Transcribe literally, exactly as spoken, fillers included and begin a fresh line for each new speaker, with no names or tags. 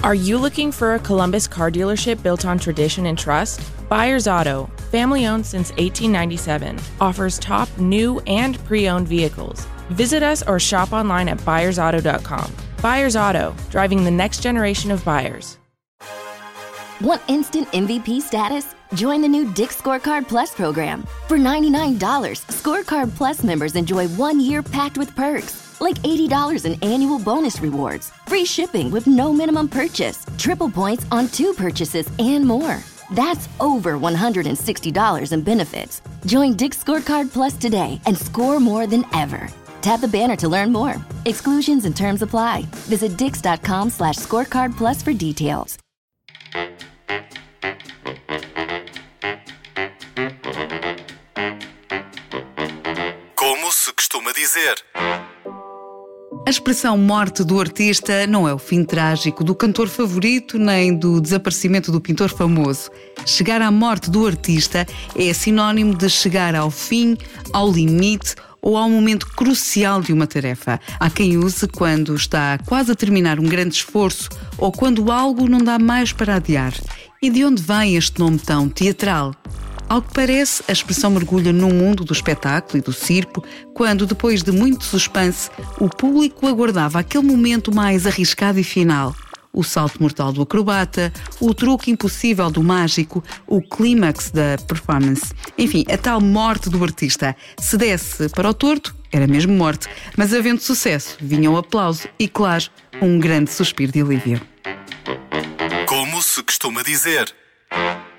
Are you looking for a Columbus car dealership built on tradition and trust? Byers Auto, family-owned since eighteen ninety-seven, offers top new and pre-owned vehicles. Visit us or shop online at byers auto dot com. Byers Auto, driving the next generation of buyers.
Want instant M V P status? Join the new Dick's Scorecard Plus program. For ninety-nine dollars, Scorecard Plus members enjoy one year packed with perks, like eighty dollars in annual bonus rewards, free shipping with no minimum purchase, triple points on two purchases, and more. That's over one hundred sixty dollars in benefits. Join Dick's Scorecard Plus today and score more than ever. Tap the banner to learn more. Exclusions and terms apply. Visit dix.com slash scorecard plus for details.
Como se costuma dizer.
A expressão morte do artista não é o fim trágico do cantor favorito nem do desaparecimento do pintor famoso. Chegar à morte do artista é sinónimo de chegar ao fim, ao limite ou ao momento crucial de uma tarefa. Há quem use quando está quase a terminar um grande esforço ou quando algo não dá mais para adiar. E de onde vem este nome tão teatral? Ao que parece, a expressão mergulha no mundo do espetáculo e do circo, quando, depois de muito suspense, o público aguardava aquele momento mais arriscado e final. O salto mortal do acrobata, o truque impossível do mágico, o clímax da performance. Enfim, a tal morte do artista. Se desse para o torto, era mesmo morte. Mas havendo sucesso, vinha o aplauso e, claro, um grande suspiro de alívio.
Como se costuma dizer.